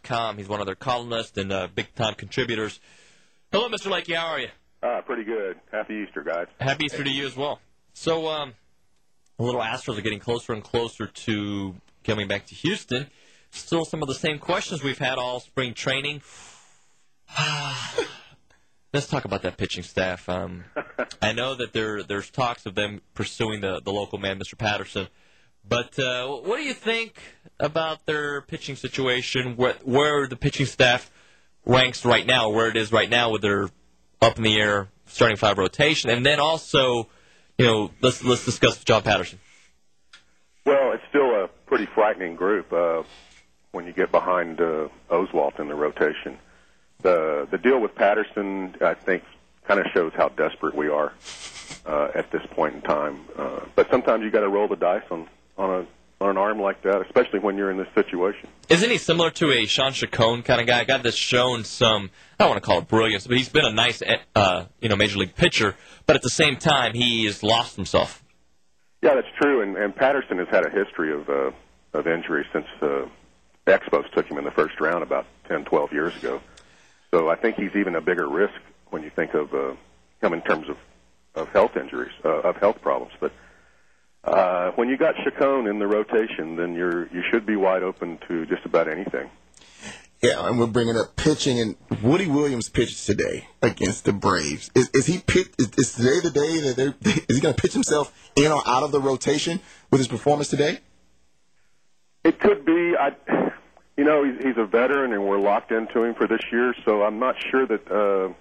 AstrosDailyLake.com. He's one of their columnists and big-time contributors. Hello, Mr. Lakey. How are you? Pretty good. Happy Easter, guys. Happy Easter to you as well. So, the little Astros are getting closer and closer to coming back to Houston. Still some of the same questions we've had all spring training. Let's talk about that pitching staff. I know that there's talks of them pursuing the local man, Mr. Patterson. But what do you think about their pitching situation, where the pitching staff ranks right now, where it is right now with their up-in-the-air starting five rotation? And then also, let's discuss John Patterson. Well, it's still a pretty frightening group when you get behind Oswalt in the rotation. The deal with Patterson, I think, kind of shows how desperate we are at this point in time. But sometimes you got to roll the dice on an arm like that, especially when you're in this situation. Isn't he similar to a Sean Chacon kind of guy? A guy that's shown some, I don't want to call it brilliance, but he's been a nice, major league pitcher. But at the same time, he has lost himself. Yeah, that's true. And Patterson has had a history of injuries since the Expos took him in the first round about 10, 12 years ago. So I think he's even a bigger risk when you think of him in terms of health injuries, of health problems. But when you got Chacon in the rotation, then you should be wide open to just about anything. Yeah, and we're bringing up pitching, and Woody Williams pitched today against the Braves. Is today the day that is he going to pitch himself in or out of the rotation with his performance today? It could be. He's a veteran, and we're locked into him for this year, so I'm not sure that.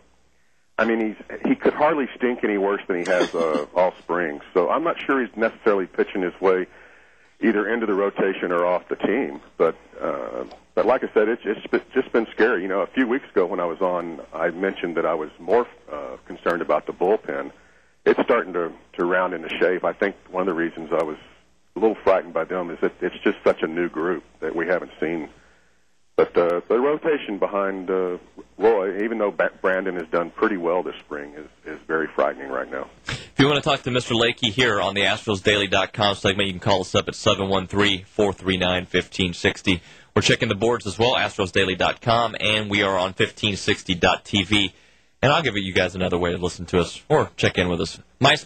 He could hardly stink any worse than he has all spring. So I'm not sure he's necessarily pitching his way either into the rotation or off the team. But like I said, it's just been scary. A few weeks ago when I was on, I mentioned that I was more concerned about the bullpen. It's starting to round into shape. I think one of the reasons I was a little frightened by them is that it's just such a new group that we haven't seen. But the rotation behind Roy, even though Brandon has done pretty well this spring, is very frightening right now. If you want to talk to Mr. Lakey here on the AstrosDaily.com segment, you can call us up at 713-439-1560. We're checking the boards as well, AstrosDaily.com, and we are on 1560.tv. And I'll give you guys another way to listen to us or check in with us.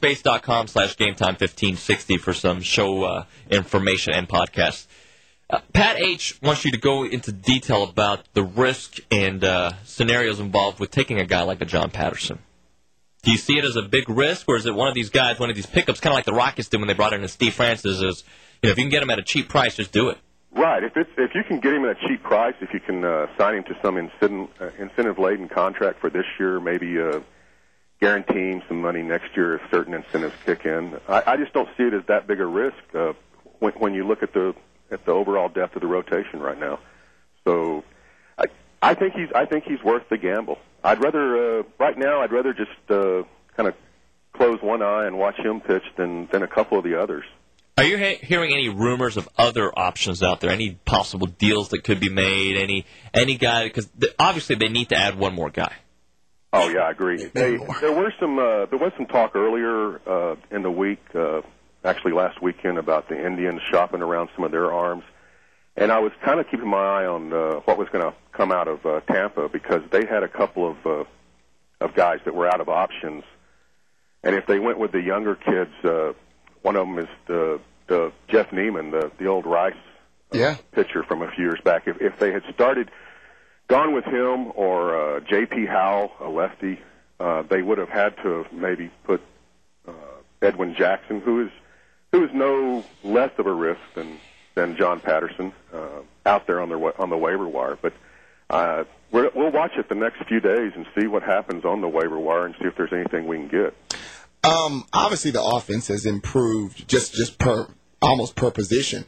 MySpace.com/GameTime1560 for some show information and podcasts. Pat H. wants you to go into detail about the risk and scenarios involved with taking a guy like a John Patterson. Do you see it as a big risk, or is it one of these guys, one of these pickups, kind of like the Rockets did when they brought in Steve Francis, if you can get him at a cheap price, just do it? Right. If you can get him at a cheap price, if you can sign him to some incentive-laden contract for this year, maybe guarantee him some money next year if certain incentives kick in, I just don't see it as that big a risk when you look at the overall depth of the rotation right now. So I think he's worth the gamble. I'd rather just kind of close one eye and watch him pitch than a couple of the others. Are you hearing any rumors of other options out there? Any possible deals that could be made? Any guy? Because obviously they need to add one more guy. Oh yeah, I agree. There was some talk earlier in the week. Actually last weekend about the Indians shopping around some of their arms. And I was kind of keeping my eye on what was going to come out of Tampa because they had a couple of guys that were out of options. And if they went with the younger kids, one of them is the Jeff Neiman, the old Rice pitcher from a few years back. If they had gone with him or J.P. Howell, a lefty, they would have had to maybe put Edwin Jackson, who is no less of a risk than John Patterson, out there on the waiver wire. But we'll watch it the next few days and see what happens on the waiver wire and see if there's anything we can get. Obviously, the offense has improved just almost per position.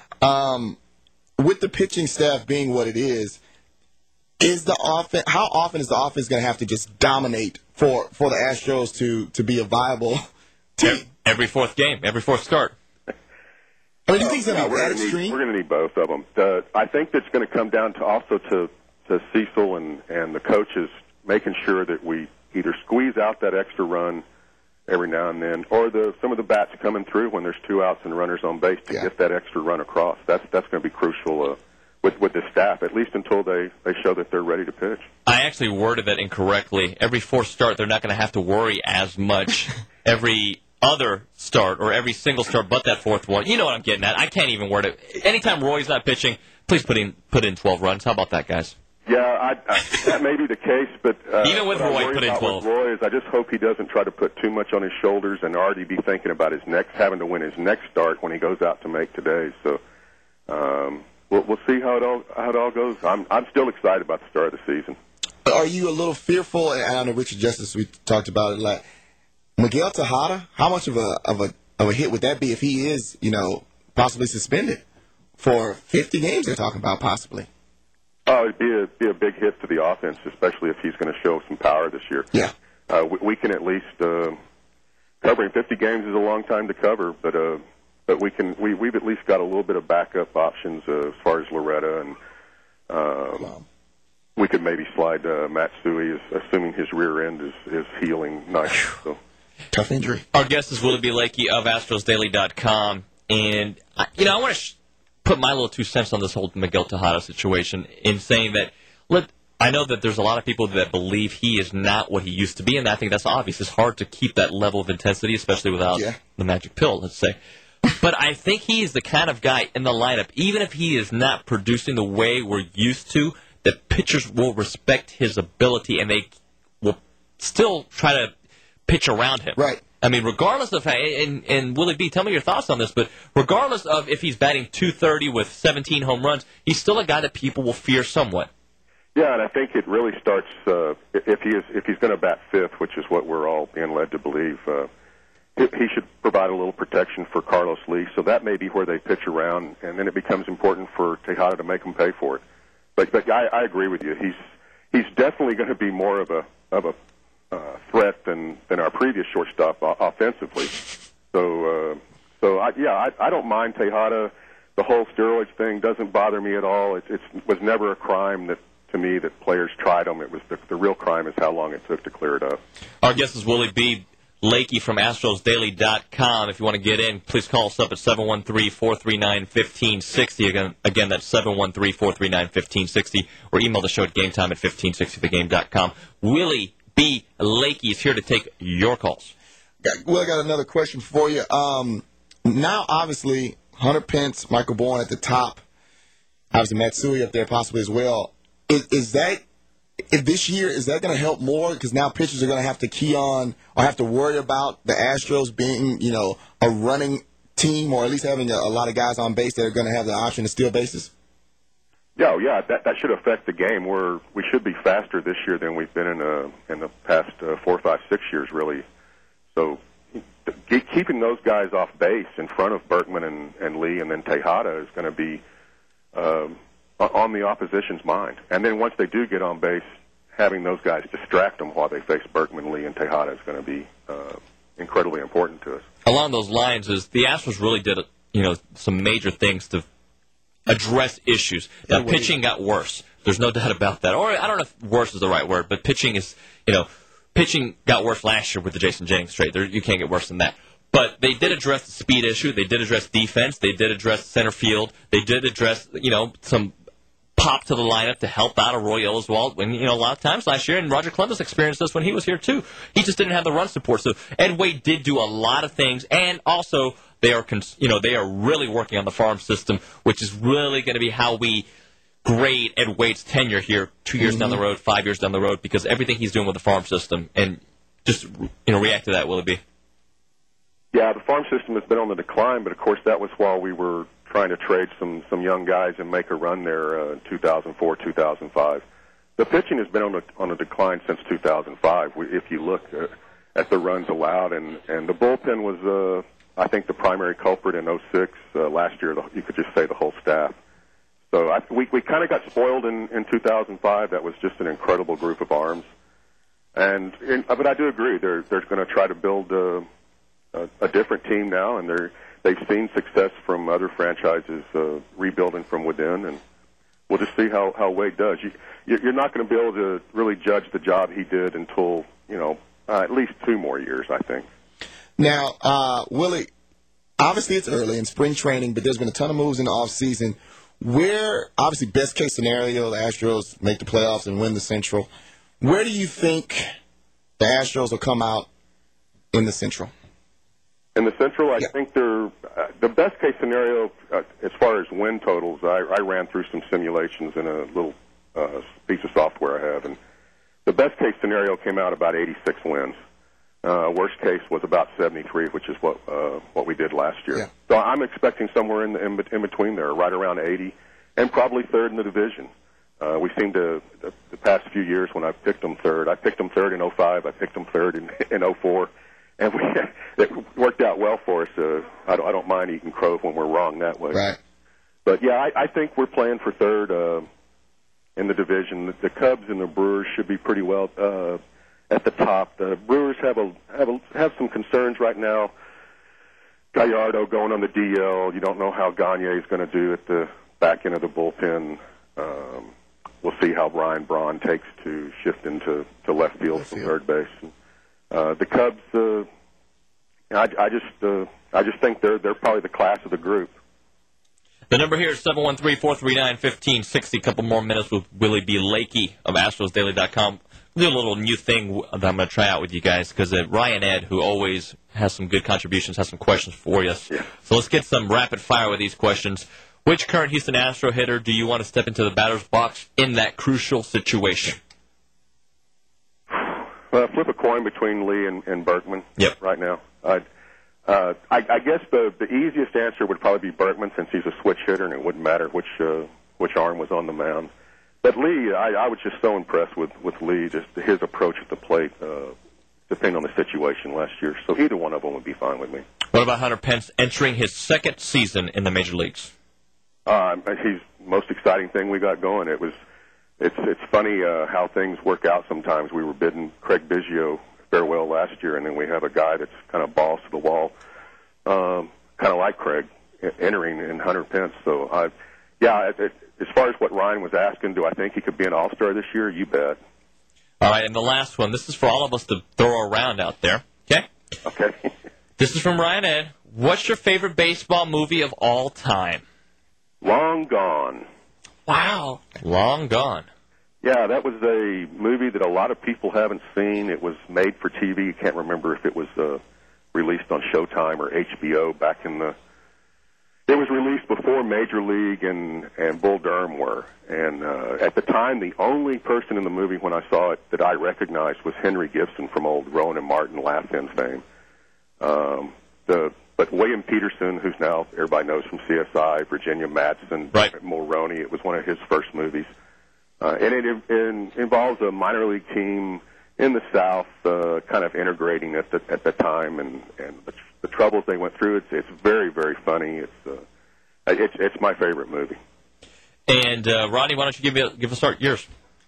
With the pitching staff being what it is the offense? How often is the offense going to have to just dominate for the Astros to be a viable team? Every fourth game, every fourth start. I mean, do you think it's going to be that extreme? We're going to need both of them. I think that's going to come down to Cecil and the coaches making sure that we either squeeze out that extra run every now and then, or some of the bats coming through when there's two outs and runners on base to get that extra run across. That's going to be crucial with the staff, at least until they show that they're ready to pitch. I actually worded that incorrectly. Every fourth start, they're not going to have to worry as much every other start or every single start but that fourth one. You know what I'm getting at. I can't even word it. Anytime Roy's not pitching, please put in 12 runs. How about that, guys? Yeah, that may be the case, but even with Roy, put in 12. With Roy, I just hope he doesn't try to put too much on his shoulders and already be thinking about having to win his next start when he goes out to make today's. So we'll see how it all goes. I'm still excited about the start of the season. Are you a little fearful? And I know Richard Justice, we talked about it. Like Miguel Tejada, how much of a hit would that be if he is, possibly suspended for 50 games? They're talking about possibly. Oh, it'd be a big hit to the offense, especially if he's going to show some power this year. Yeah, we can at least covering 50 games is a long time to cover, but we've at least got a little bit of backup options as far as Loretta, and we could maybe slide Matsui, assuming his rear end is healing nicely. So. Tough injury. Our guest is Willie B. Lakey of AstrosDaily.com, and I want to put my little 2 cents on this whole Miguel Tejada situation in saying that, I know that there's a lot of people that believe he is not what he used to be, and I think that's obvious. It's hard to keep that level of intensity, especially without the magic pill, let's say. But I think he is the kind of guy in the lineup, even if he is not producing the way we're used to, that pitchers will respect his ability, and they will still try to pitch around him. Right. I mean, regardless of, and Willie B., tell me your thoughts on this, but regardless of if he's batting .230 with 17 home runs, he's still a guy that people will fear somewhat. Yeah, and I think it really starts if he's going to bat fifth, which is what we're all being led to believe. He should provide a little protection for Carlos Lee, so that may be where they pitch around, and then it becomes important for Tejada to make him pay for it. But I agree with you. He's definitely going to be more of a threat than our previous shortstop offensively. So I don't mind Tejada. The whole steroids thing doesn't bother me at all. It was never a crime to me that players tried them. It was the real crime is how long it took to clear it up. Our guest is Willie B. Lakey from AstrosDaily.com. If you want to get in, please call us up at 713-439-1560. Again, that's 713-439-1560, or email the show at gametime@1560thegame.com. Willie B. Lakey is here to take your calls. Well, I got another question for you. Now, obviously, Hunter Pence, Michael Bourne at the top, obviously Matsui up there possibly as well. Is that this year, is that going to help more? Because now pitchers are going to have to key on or have to worry about the Astros being, a running team, or at least having a lot of guys on base that are going to have the option to steal bases? Yeah, that should affect the game. We should be faster this year than we've been in the past 4, 5, 6 years, really. So keeping those guys off base in front of Berkman and Lee and then Tejada is going to be on the opposition's mind. And then once they do get on base, having those guys distract them while they face Berkman, Lee, and Tejada is going to be incredibly important to us. Along those lines, is the Astros really did some major things to address issues. Now, pitching got worse. There's no doubt about that. Or I don't know if worse is the right word, but pitching got worse last year with the Jason Jennings trade. You can't get worse than that. But they did address the speed issue. They did address defense. They did address center field. They did address, some pop to the lineup to help out a Roy Oswalt. When a lot of times last year, and Roger Clemens experienced this when he was here too. He just didn't have the run support. So Ed Wade did do a lot of things, and also they are really working on the farm system, which is really going to be how we grade Ed Wade's tenure here 2 years down the road, 5 years down the road, because everything he's doing with the farm system. And just react to that, will it be? Yeah, the farm system has been on the decline, but of course that was while we were trying to trade some young guys and make a run there in 2004, 2005. The pitching has been on a decline since 2005. If you look at the runs allowed, and the bullpen was, I think, the primary culprit in 06. Last year, you could just say the whole staff. So we kind of got spoiled in 2005. That was just an incredible group of arms. But I do agree. They're going to try to build a different team now, and they've seen success from other franchises rebuilding from within, and we'll just see how Wade does. You're not going to be able to really judge the job he did until at least 2 more years, I think. Now, Willie, obviously it's early in spring training, but there's been a ton of moves in the offseason. where, obviously, best case scenario, the Astros make the playoffs and win the Central. Where do you think the Astros will come out in the Central? In the Central, I think they're the best case scenario as far as win totals. I ran through some simulations in a little piece of software I have, and the best case scenario came out about 86 wins. Worst case was about 73, which is what we did last year. Yeah. So I'm expecting somewhere in between there, right around 80, and probably third in the division. We seem to the past few years when I picked them third. I picked them third in 05. I picked them third in 04. And it worked out well for us. I don't mind eating crow when we're wrong that way. Right. But, yeah, I think we're playing for third in the division. The Cubs and the Brewers should be pretty well at the top. The Brewers have some concerns right now. Gallardo going on the DL. You don't know how Gagne is going to do at the back end of the bullpen. We'll see how Ryan Braun takes to shift into left field from third base. The Cubs, I just think they're probably the class of the group. The number here is 713-439-1560. A couple more minutes with Willie B. Lakey of AstrosDaily.com. We'll do a little new thing that I'm going to try out with you guys because Ryan Ed, who always has some good contributions, has some questions for you. Yeah. So let's get some rapid fire with these questions. Which current Houston Astro hitter do you want to step into the batter's box in that crucial situation? Flip a coin between Lee and Berkman right now. I guess the easiest answer would probably be Berkman since he's a switch hitter and it wouldn't matter which arm was on the mound. But Lee, I was just so impressed with Lee, just his approach at the plate, depending on the situation last year. So either one of them would be fine with me. What about Hunter Pence entering his second season in the major leagues? He's the most exciting thing we got going. It's funny how things work out sometimes. We were bidding Craig Biggio farewell last year, and then we have a guy that's kind of balls to the wall, kind of like Craig, entering in Hunter Pence. So, as far as what Ryan was asking, do I think he could be an All-Star this year? You bet. All right, and the last one. This is for all of us to throw around out there, okay? Okay. This is from Ryan Ed. What's your favorite baseball movie of all time? Long Gone. Wow. Long Gone. Yeah, that was a movie that a lot of people haven't seen. It was made for TV. I can't remember if it was released on Showtime or HBO back in the... It was released before Major League and Bull Durham were. And at the time, the only person in the movie when I saw it that I recognized was Henry Gibson from old Rowan and Martin Laugh-In fame. But William Peterson, who's now everybody knows from CSI, Virginia Madsen, Mulroney, it was one of his first movies. And it involves a minor league team in the South, kind of integrating at the time, and the troubles they went through. It's very, very funny. It's my favorite movie. And Rodney, why don't you give a start? Yours.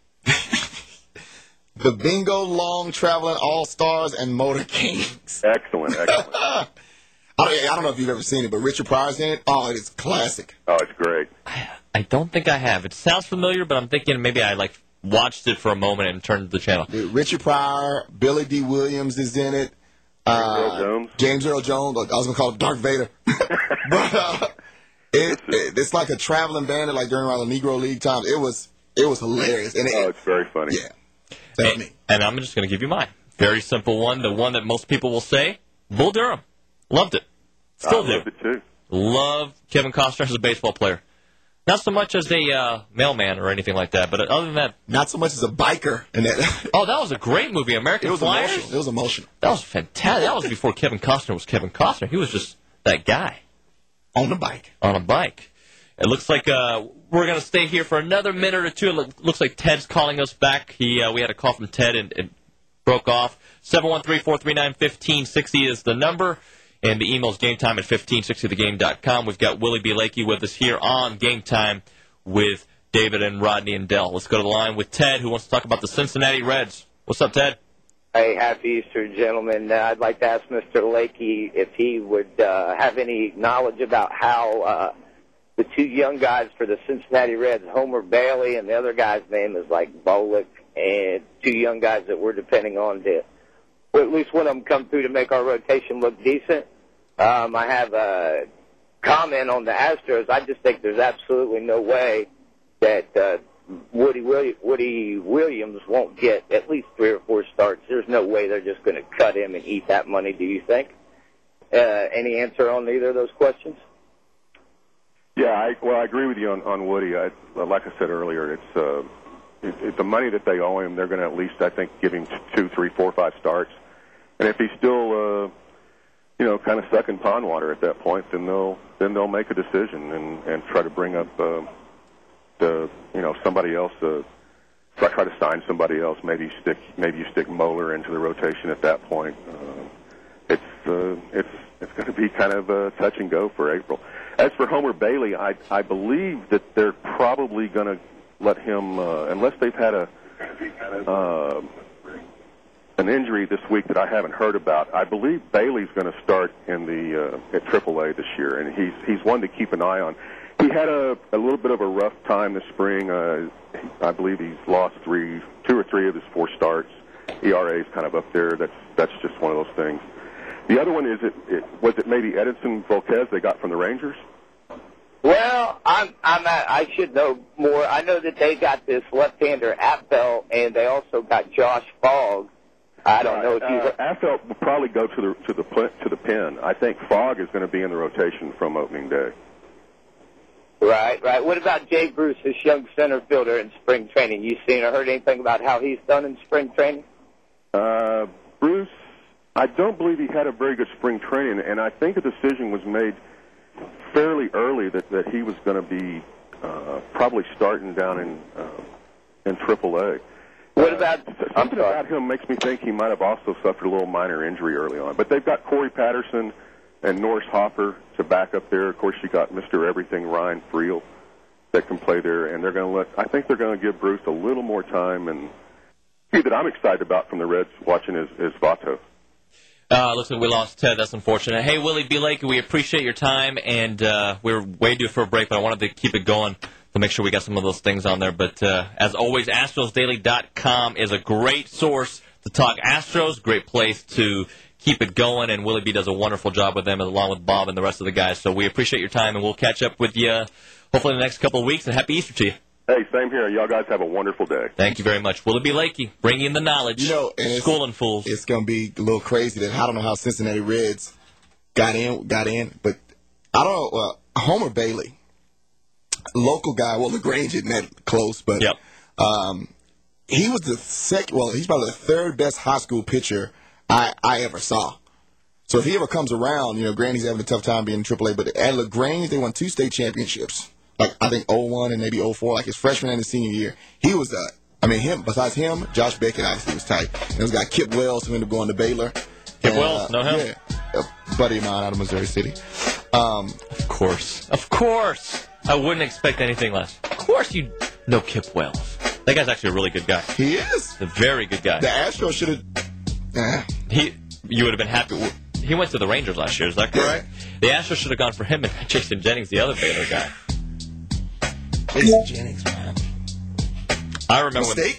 The Bingo Long Traveling All Stars and Motor Kings. Excellent. I don't know if you've ever seen it, but Richard Pryor's in it. Oh, it's classic. Oh, it's great. I don't think I have. It sounds familiar, but I'm thinking maybe I watched it for a moment and turned the channel. Richard Pryor, Billy D. Williams is in it. James Earl Jones. I was going to call him Darth Vader. But it's like a traveling bandit, like during around the Negro League times. It was hilarious. And it's very funny. Yeah. That's me. And I'm just going to give you mine. Very simple one. The one that most people will say, Bull Durham. Loved it. Still do. Loved it too. Loved Kevin Costner as a baseball player. Not so much as a mailman or anything like that, but other than that... Not so much as a biker. Oh, that was a great movie, American Flyers. It was emotional. That was fantastic. That was before Kevin Costner was Kevin Costner. He was just that guy. On a bike. On a bike. It looks like we're going to stay here for another minute or two. It looks like Ted's calling us back. We had a call from Ted and it broke off. 713-439-1560 is the number. And the email is gametime at 1560thegame.com. We've got Willie B. Lakey with us here on Game Time with David and Rodney and Dell. Let's go to the line with Ted, who wants to talk about the Cincinnati Reds. What's up, Ted? Hey, happy Easter, gentlemen. I'd like to ask Mr. Lakey if he would have any knowledge about how the two young guys for the Cincinnati Reds, Homer Bailey, and the other guy's name is like Bolick, and two young guys that we're depending on to, well, at least one of them come through to make our rotation look decent. I have comment on the Astros. I just think there's absolutely no way that Woody Williams won't get at least 3 or 4 starts. There's no way they're just going to cut him and eat that money, do you think? Any answer on either of those questions? Yeah, I agree with you on Woody. Like I said earlier, it's the money that they owe him. They're going to at least, I think, give him 2, 3, 4, 5 starts. And if he's still, kind of stuck in pond water at that point, then they'll make a decision and try to bring up somebody else. Try to sign somebody else. Maybe you stick Moeller into the rotation at that point. It's going to be kind of a touch and go for April. As for Homer Bailey, I believe that they're probably going to let him, unless they've had an injury this week that I haven't heard about. I believe Bailey's going to start in the at AAA this year, and he's one to keep an eye on. He had a little bit of a rough time this spring. I believe he's lost 2 or 3 of his 4 starts. ERA is kind of up there. That's just one of those things. The other one was it maybe Edinson Volquez they got from the Rangers? Well, I should know more. I know that they got this left-hander Apfel, and they also got Josh Fogg. I don't know if you. Apfel will probably go to the pen. I think Fogg is going to be in the rotation from opening day. Right. What about Jay Bruce, this young center fielder in spring training? You seen or heard anything about how he's done in spring training? Bruce, I don't believe he had a very good spring training, and I think a decision was made fairly early that he was going to be probably starting down in AAA. What about something about him makes me think he might have also suffered a little minor injury early on. But they've got Corey Patterson and Norris Hopper to back up there. Of course, you got Mr. Everything Ryan Friel that can play there, and I think they're going to give Bruce a little more time. And that I'm excited about from the Reds watching is Votto. Looks like we lost Ted. That's unfortunate. Hey, Willie B. Lake, we appreciate your time, and we're way due for a break, but I wanted to keep it going to make sure we got some of those things on there. But as always, AstrosDaily.com is a great source to talk Astros, great place to keep it going, and Willie B. does a wonderful job with them along with Bob and the rest of the guys. So we appreciate your time, and we'll catch up with you hopefully in the next couple of weeks, and happy Easter to you. Hey, same here. Y'all guys have a wonderful day. Thank you very much. Willie B. Lakey, bringing in the knowledge, schooling fools. It's going to be a little crazy that I don't know how Cincinnati Reds got in, but I don't know. Homer Bailey, local guy. Well, LaGrange isn't that close, but yep. He was the second. Well, he's probably the 3rd best high school pitcher I ever saw. So if he ever comes around, granted he's having a tough time being in AAA, but at LaGrange they won 2 state championships. Like I think 01 and maybe 04, like his freshman and his senior year. He was besides him, Josh Beckett obviously was tight. And this guy Kip Wells who ended up going to Baylor. Kip Wells, know him? Yeah, a buddy of mine out of Missouri City. Of course. I wouldn't expect anything less. Of course you know Kip Wells. That guy's actually a really good guy. He is. A very good guy. The Astros should have... You would have been happy. He went to the Rangers last year, is that correct? Yeah. The Astros should have gone for him and Jason Jennings, the other Baylor guy. Jason Jennings, man. I remember